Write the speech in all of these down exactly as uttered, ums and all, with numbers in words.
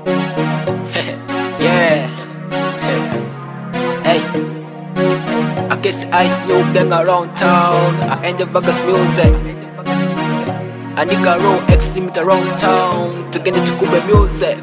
Yeah. Hey. I guess I Snoop Dogg around town. I end the Vegas music. I nigga roll extreme around town. To get into Cuba music.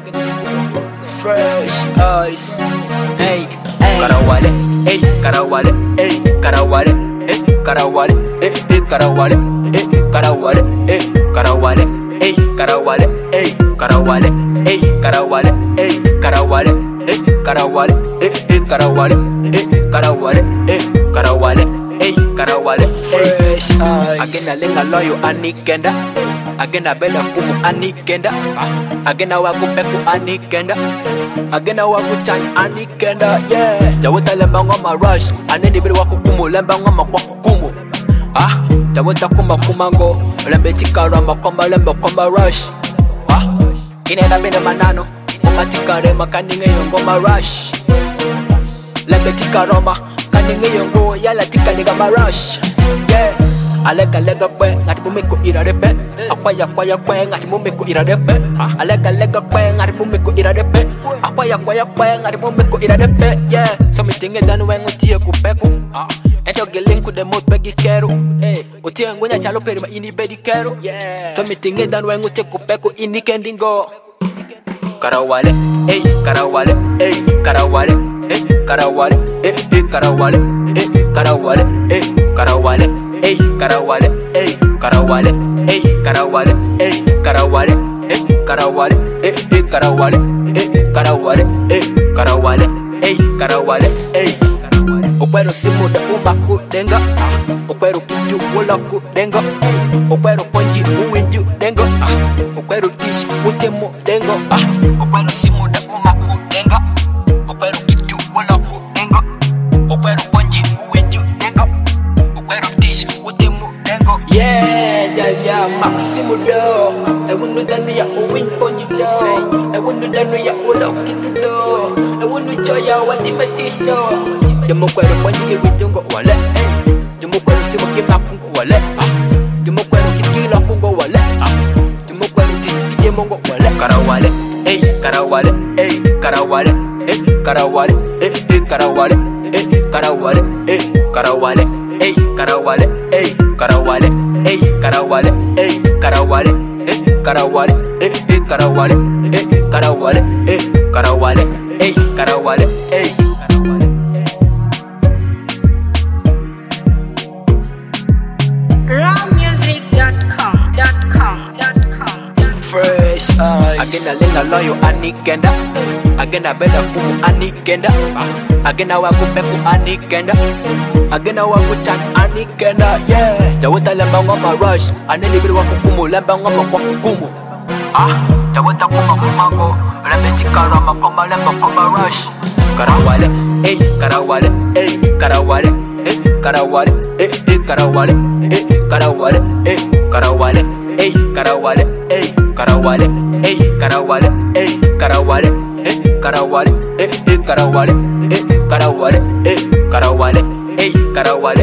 Fresh eyes. Hey, hey. Karawale, hey, Karawale, hey, Karawale, hey, Karawale, hey, hey, Karawale, hey, Karawale, hey, Karawale, hey, Karawale, hey, Karawale, hey, Karawale, hey, Karawale, hey, Karawale, hey, hey, Karawale, hey, Karawale, hey, Karawale, hey, Karawale, fresh eyes. Agenda lenga loyo anikenda. Agenda bela kumu anikenda. Agenda waku peku anikenda. Agenda waku chan anikenda. Yeah. Jawota lemba ngoma rush. Aneni bili waku kumu lemba ngoma kwa kukumu. Ah. Jawota kuma kumango. Lembe tikarama komba lemba komba rush. Ah. Inena bine manano. Kuma tikare makaninge yongoma rush. Lembe tikarama. Kaninge yongo yala tika niga ma rush. Yeah. Alega lega kwe ngati mumiko irarepe. Akwaya kwaya kwe ngati mumiko irarepe. Alega lega kwe ngati mumiko irarepe. Akwaya kwaya kwe ngati mumiko irarepe. Yeah. So me tinge danu wengu tiye kupeku. Ento gelinku de mot pegi keru. Utie ngunya chalo peri ma ini bedi keru. Yeah. So me tinge danu wengu tiye kupeku ini kendingo. Karawale, hey, Karawale, hey, Karawale, hey, Karawale, hey, hey, Karawale, hey, Karawale, hey, Karawale, hey, Karawale, hey, Karawale, hey, Karawale, hey, Karawale, hey, Karawale, hey, hey, Karawale, hey, Karawale, hey, Karawale, hey, Karawale, hey. Okwero simu da umaku denga. Okwero kitu wala ku denga. Okwero ponji uwinju denga. Okwero tish utemo denga. Okwero simu da umaku denga. Okwero kitu wala ku denga. Okwero ponji uwinju denga. Okwero tish utemo denga. Yeah, dalia maximu do. I wouldn't done ya uwin ponji do. I wouldn't done ya wala kitu do. I wouldn't joy ya wadi matish do. Jumo kwero ponji witungo wale. Jumo kwero simu kimakungo wale. Jumo kwero kikila kungo wale. Jumo kwero tisiki mongo wale. Karawale, hey, Karawale, hey, Karawale, hey, Karawale, hey, hey, Karawale, hey, Karawale, hey, Karawale, hey, Karawale, hey, Karawale, hey, Karawale, hey, Karawale, hey, Karawale, hey, hey, Karawale, hey, Karawale, hey, Karawale, hey, Karawale, hey. Fresh eyes. Agenda lenga loyo anikenda. Agenda bela kumu anikenda. Agenda waku peku anikenda. Agenda waku chan anikenda. Yeah. Jawota lemba ngoma rush. Aneni biri waku kumu lemba ngoma kwa kukumu. Ah. Jawota kuma kumango. Lembe tikarama komba lemba komba rush. Karawale, hey, Karawale, hey, Karawale, hey, Karawale, hey, hey, Karawale, hey, Karawale, hey, Karawale, hey, Karawale, hey, Karawale, hey, Karawale, hey, Karawale, hey, Karawale, hey, hey, Karawale, hey, Karawale, hey, Karawale, hey, Karawale.